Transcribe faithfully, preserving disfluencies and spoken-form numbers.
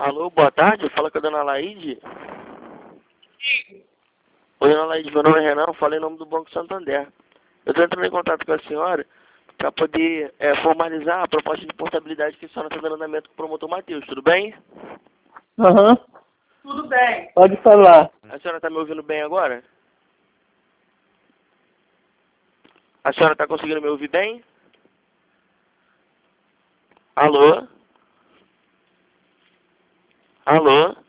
Alô, boa tarde, fala com a dona Laide. Oi, dona Laide, meu nome é Renan, eu falei em nome do Banco Santander. Eu estou entrando em contato com a senhora para poder é, formalizar a proposta de portabilidade que a senhora está dando andamento com o promotor Matheus, tudo bem? Aham. Uhum. Tudo bem. Pode falar. A senhora está me ouvindo bem agora? A senhora está conseguindo me ouvir bem? Alô? Alô?